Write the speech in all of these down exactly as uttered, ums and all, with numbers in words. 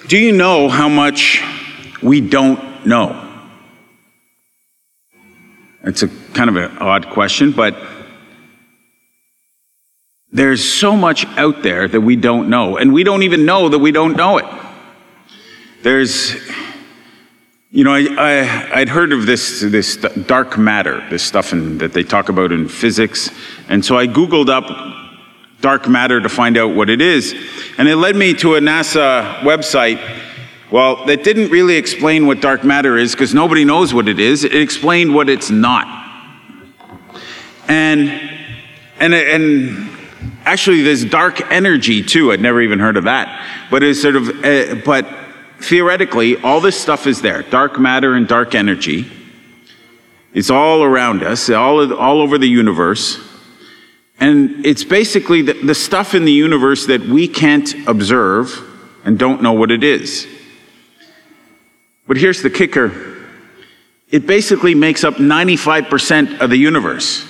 Do you know how much we don't know? It's a kind of an odd question, but there's so much out there that we don't know, and we don't even know that we don't know it. There's, you know, I, I, I'd heard of this, this dark matter, this stuff in, that they talk about in physics, and so I Googled up dark matter to find out what it is, and it led me to a NASA website, well, that didn't really explain what dark matter is, because nobody knows what it is. It explained what it's not. And, and, and actually there's dark energy too. I'd never even heard of that. But it's sort of, uh, but theoretically, all this stuff is there. Dark matter and dark energy. It's all around us, all, all over the universe. And it's basically the, the stuff in the universe that we can't observe and don't know what it is. But here's the kicker. It basically makes up ninety-five percent of the universe.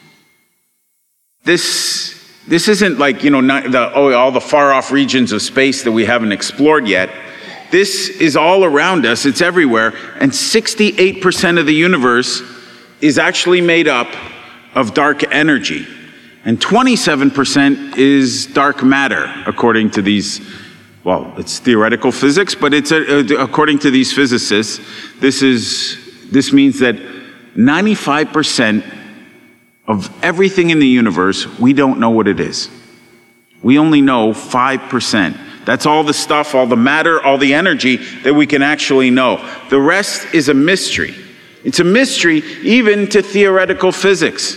This, this isn't like, you know, not the, oh, all the far-off regions of space that we haven't explored yet. This is all around us. It's everywhere. And sixty-eight percent of the universe is actually made up of dark energy. And twenty-seven percent is dark matter, according to these, well, it's theoretical physics, but it's a, according to these physicists, this is this means that ninety-five percent of everything in the universe, we don't know what it is. We only know five percent. That's all the stuff, all the matter, all the energy that we can actually know. The rest is a mystery. It's a mystery even to theoretical physics.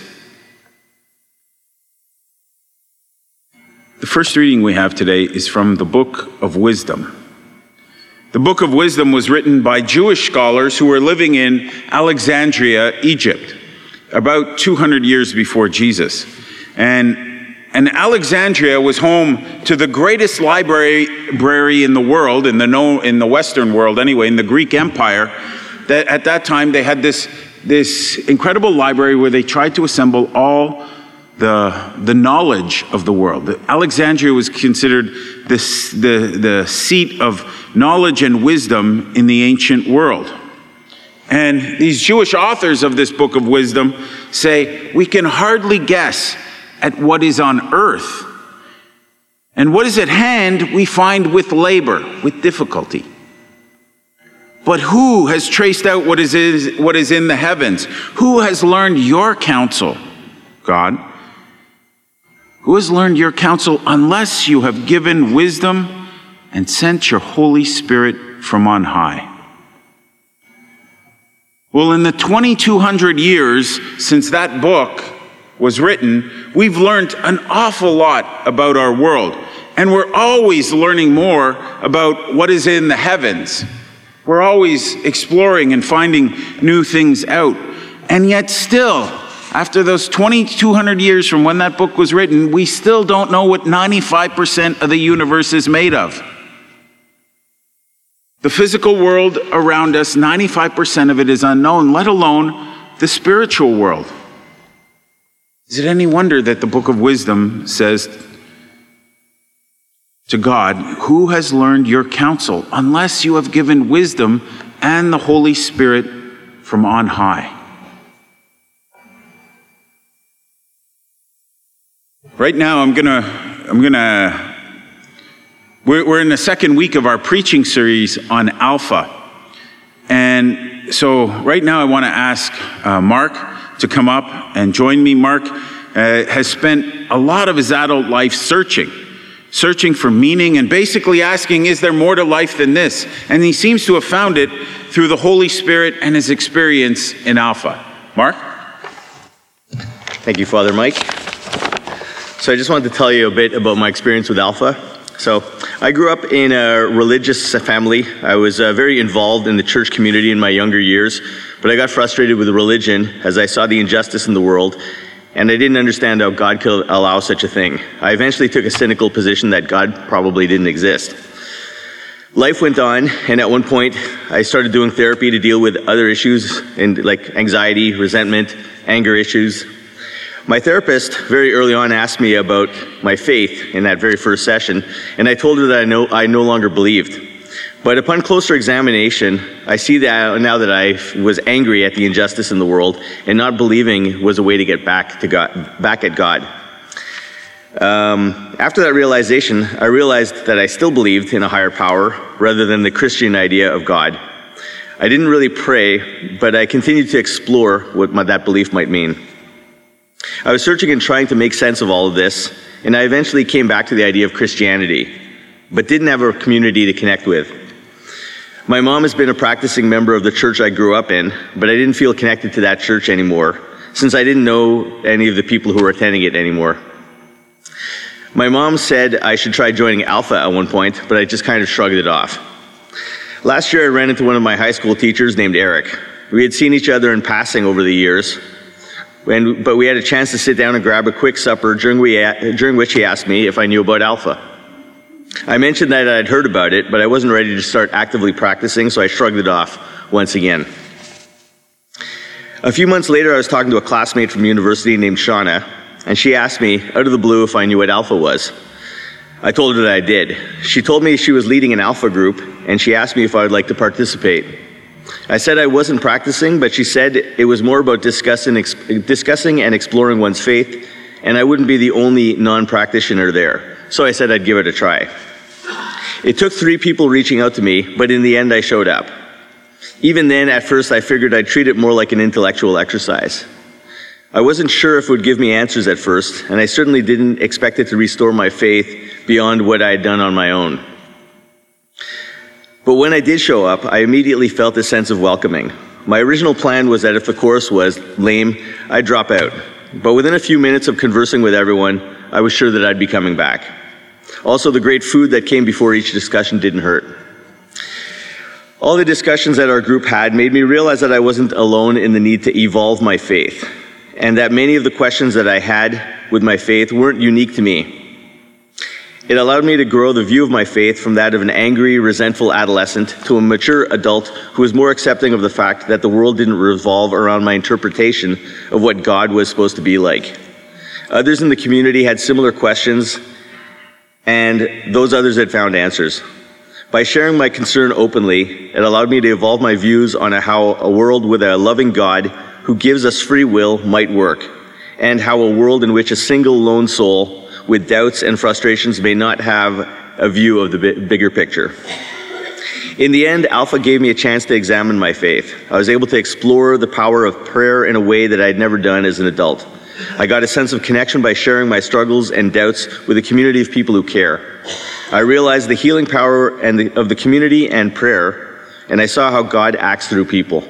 The first reading we have today is from the Book of Wisdom. The Book of Wisdom was written by Jewish scholars who were living in Alexandria, Egypt, about two hundred years before Jesus. And, and Alexandria was home to the greatest library, library in the world, in the, no, in the Western world anyway, in the Greek Empire. That at that time they had this, this incredible library where they tried to assemble all the, the knowledge of the world. Alexandria was considered this, the, the seat of knowledge and wisdom in the ancient world. And these Jewish authors of this Book of Wisdom say, we can hardly guess at what is on earth. And what is at hand we find with labor, with difficulty. But who has traced out what is, is, what is in the heavens? Who has learned your counsel, God? Who has learned your counsel unless you have given wisdom and sent your Holy Spirit from on high? Well, in the twenty-two hundred years since that book was written, we've learned an awful lot about our world. And we're always learning more about what is in the heavens. We're always exploring and finding new things out. And yet still, after those twenty-two hundred years from when that book was written, we still don't know what ninety-five percent of the universe is made of. The physical world around us, ninety-five percent of it is unknown, let alone the spiritual world. Is it any wonder that the Book of Wisdom says to God, who has learned your counsel unless you have given wisdom and the Holy Spirit from on high? Right now, I'm gonna, I'm gonna, we're, we're in the second week of our preaching series on Alpha. And so right now I wanna ask uh, Mark to come up and join me. Mark uh, has spent a lot of his adult life searching, searching for meaning and basically asking, is there more to life than this? And he seems to have found it through the Holy Spirit and his experience in Alpha. Mark? Thank you, Father Mike. So I just wanted to tell you a bit about my experience with Alpha. So I grew up in a religious family. I was uh, very involved in the church community in my younger years, but I got frustrated with religion as I saw the injustice in the world, and I didn't understand how God could allow such a thing. I eventually took a cynical position that God probably didn't exist. Life went on, and at one point, I started doing therapy to deal with other issues, and like anxiety, resentment, anger issues. My therapist very early on asked me about my faith in that very first session, and I told her that I no, I no longer believed. But upon closer examination, I see that now that I was angry at the injustice in the world and not believing was a way to get back to God, back at God. Um, after that realization, I realized that I still believed in a higher power rather than the Christian idea of God. I didn't really pray, but I continued to explore what my, that belief might mean. I was searching and trying to make sense of all of this, and I eventually came back to the idea of Christianity, but didn't have a community to connect with. My mom has been a practicing member of the church I grew up in, but I didn't feel connected to that church anymore, since I didn't know any of the people who were attending it anymore. My mom said I should try joining Alpha at one point, but I just kind of shrugged it off. Last year, I ran into one of my high school teachers named Eric. We had seen each other in passing over the years, and, but we had a chance to sit down and grab a quick supper, during, we, during which he asked me if I knew about Alpha. I mentioned that I'd heard about it, but I wasn't ready to start actively practicing, so I shrugged it off once again. A few months later, I was talking to a classmate from university named Shauna, and she asked me, out of the blue, if I knew what Alpha was. I told her that I did. She told me she was leading an Alpha group, and she asked me if I would like to participate. I said I wasn't practicing, but she said it was more about discussing, ex- discussing and exploring one's faith, and I wouldn't be the only non-practitioner there. So I said I'd give it a try. It took three people reaching out to me, but in the end I showed up. Even then, at first, I figured I'd treat it more like an intellectual exercise. I wasn't sure if it would give me answers at first, and I certainly didn't expect it to restore my faith beyond what I had done on my own. But when I did show up, I immediately felt a sense of welcoming. My original plan was that if the course was lame, I'd drop out. But within a few minutes of conversing with everyone, I was sure that I'd be coming back. Also, the great food that came before each discussion didn't hurt. All the discussions that our group had made me realize that I wasn't alone in the need to evolve my faith, and that many of the questions that I had with my faith weren't unique to me. It allowed me to grow the view of my faith from that of an angry, resentful adolescent to a mature adult who was more accepting of the fact that the world didn't revolve around my interpretation of what God was supposed to be like. Others in the community had similar questions, and those others had found answers. By sharing my concern openly, it allowed me to evolve my views on how a world with a loving God who gives us free will might work, and how a world in which a single lone soul with doubts and frustrations may not have a view of the bigger picture. In the end, Alpha gave me a chance to examine my faith. I was able to explore the power of prayer in a way that I'd never done as an adult. I got a sense of connection by sharing my struggles and doubts with a community of people who care. I realized the healing power and the, of the community and prayer, and I saw how God acts through people.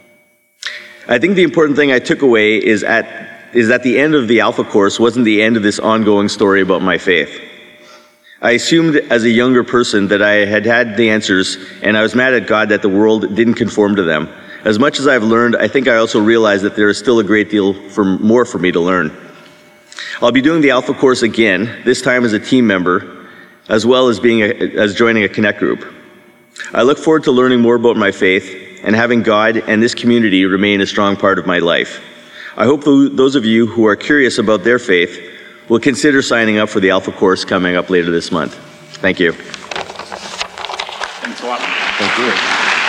I think the important thing I took away is at is that the end of the Alpha course wasn't the end of this ongoing story about my faith. I assumed as a younger person that I had had the answers, and I was mad at God that the world didn't conform to them. As much as I've learned, I think I also realized that there is still a great deal for more for me to learn. I'll be doing the Alpha course again, this time as a team member, as well as being a, as joining a Connect group. I look forward to learning more about my faith and having God and this community remain a strong part of my life. I hope those of you who are curious about their faith will consider signing up for the Alpha course coming up later this month. Thank you. Thanks a lot. Thank you.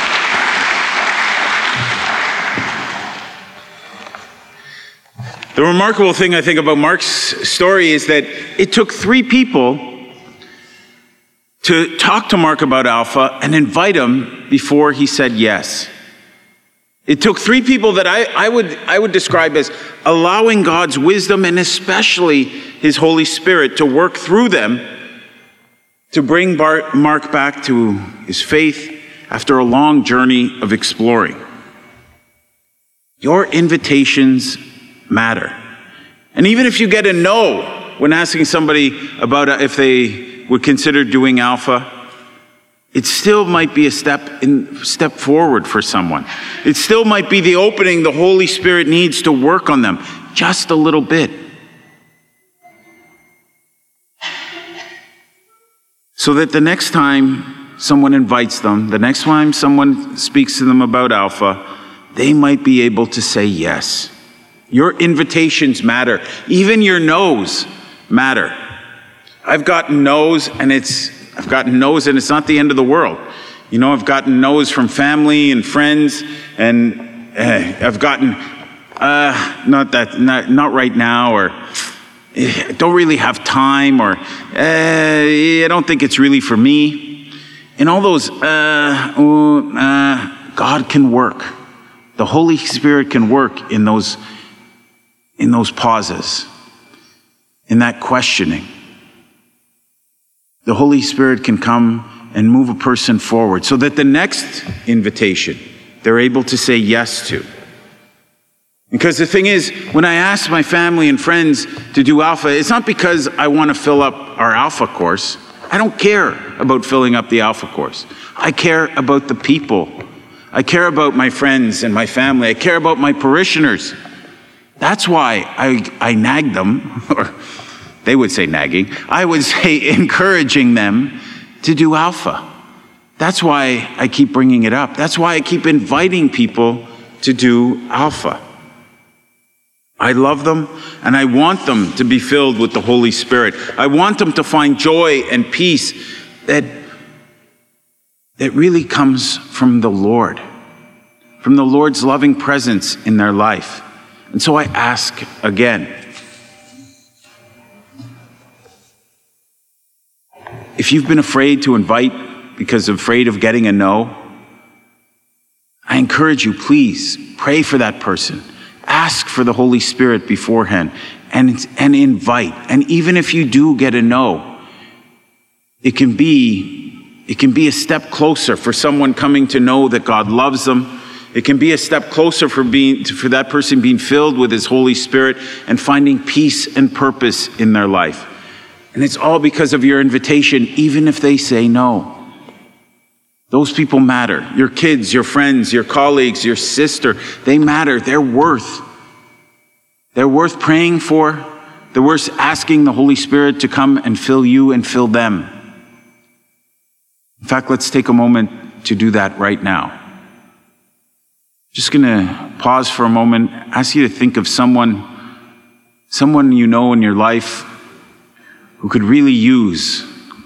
The remarkable thing I think about Mark's story is that it took three people to talk to Mark about Alpha and invite him before he said yes. It took three people that I, I would I would describe as allowing God's wisdom and especially His Holy Spirit to work through them to bring Bar- Mark back to his faith after a long journey of exploring. Your invitations matter. And even if you get a no when asking somebody about if they would consider doing Alpha, it still might be a step in, step forward for someone. It still might be the opening the Holy Spirit needs to work on them just a little bit. So that the next time someone invites them, the next time someone speaks to them about Alpha, they might be able to say yes. Your invitations matter. Even your no's matter. I've gotten no's, and it's I've gotten no's, and it's not the end of the world. You know, I've gotten no's from family and friends, and uh, I've gotten, uh, not that, not, not right now, or I don't really have time, or uh, I don't think it's really for me. And all those, uh, oh, uh, God can work. The Holy Spirit can work in those, in those pauses, in that questioning. The Holy Spirit can come and move a person forward so that the next invitation they're able to say yes to. Because the thing is, when I ask my family and friends to do Alpha, it's not because I want to fill up our Alpha course. I don't care about filling up the Alpha course. I care about the people. I care about my friends and my family. I care about my parishioners. That's why I, I nag them, or they would say nagging. I would say encouraging them to do Alpha. That's why I keep bringing it up. That's why I keep inviting people to do Alpha. I love them, and I want them to be filled with the Holy Spirit. I want them to find joy and peace that, that really comes from the Lord, from the Lord's loving presence in their life. And so I ask again, if you've been afraid to invite because afraid of getting a no, I encourage you, please pray for that person. Ask for the Holy Spirit beforehand and, and invite. And even if you do get a no, it can be, it can be a step closer for someone coming to know that God loves them. It can be a step closer for being, for that person being filled with His Holy Spirit and finding peace and purpose in their life. And it's all because of your invitation, even if they say no. Those people matter. Your kids, your friends, your colleagues, your sister, they matter. They're worth. They're worth praying for. They're worth asking the Holy Spirit to come and fill you and fill them. In fact, let's take a moment to do that right now. Just going to pause for a moment, ask you to think of someone, someone you know in your life who could really use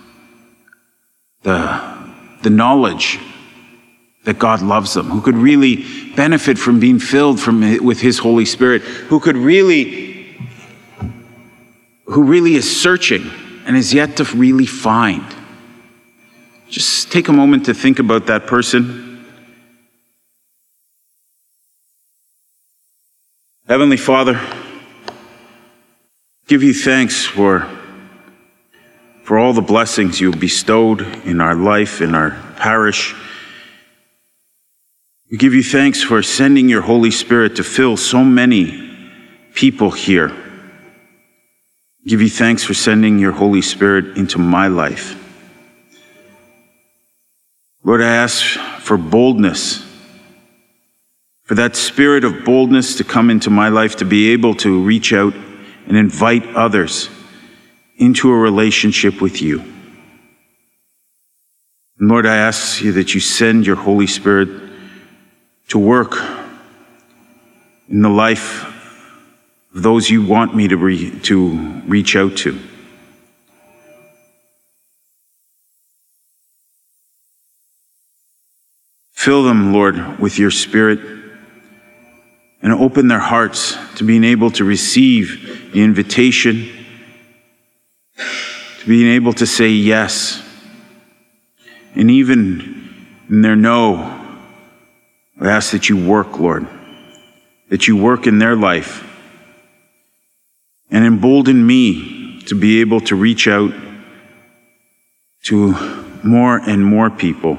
the the knowledge that God loves them, who could really benefit from being filled from, with His Holy Spirit, who could really, who really is searching and is yet to really find. Just take a moment to think about that person. Heavenly Father, give you thanks for for all the blessings you have bestowed in our life, in our parish. We give you thanks for sending your Holy Spirit to fill so many people here. We give you thanks for sending your Holy Spirit into my life. Lord, I ask for boldness, for that spirit of boldness to come into my life, to be able to reach out and invite others into a relationship with you. And Lord, I ask you that you send your Holy Spirit to work in the life of those you want me to, re- to reach out to. Fill them, Lord, with your Spirit, and open their hearts to being able to receive the invitation, to being able to say yes. And even in their no, I ask that you work, Lord, that you work in their life and embolden me to be able to reach out to more and more people,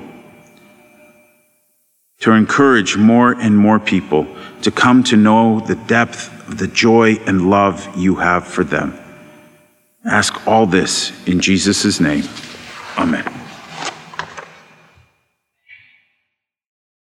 to encourage more and more people to come to know the depth of the joy and love you have for them. Ask all this in Jesus' name. Amen.